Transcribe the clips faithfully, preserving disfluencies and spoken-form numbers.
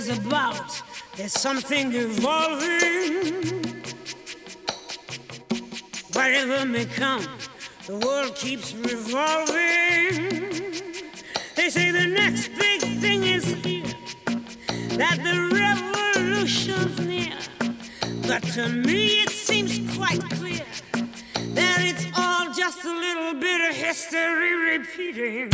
is about. There's something evolving. Whatever may come, the world keeps revolving. They say the next big thing is here, that the revolution's near. But to me it seems quite clear that it's all just a little bit of history repeating.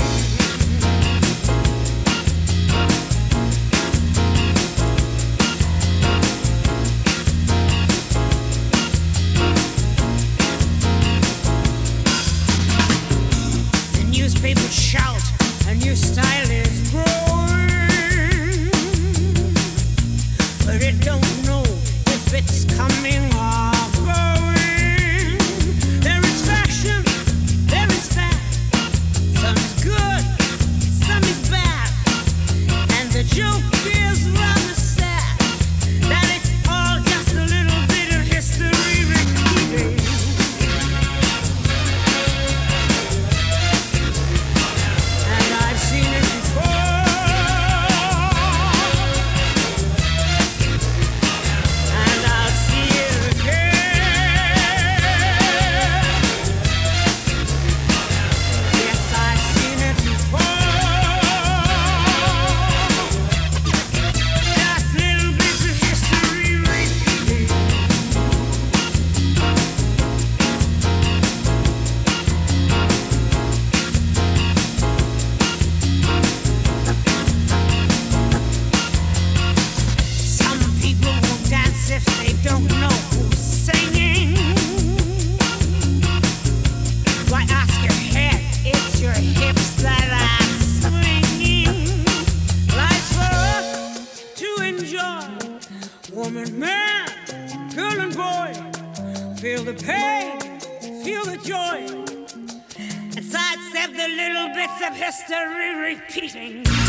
The newspapers shout, a new style is growing, but it don't know if it's coming or going. There is fashion, there is fat. Some is good, some is bad. And the joke is rather sad, that it's all just a little bit of history repeating. And I've seen it before, and I'll see it again. Yes, I've seen it before. Just little bits of history repeating. Some people won't dance if they don't know who's singing. Why ask your head? It's your hips that are swinging. Life's for us to enjoy. Woman, man, girl and boy, feel the pain, feel the joy, and sidestep the little bits of history repeating.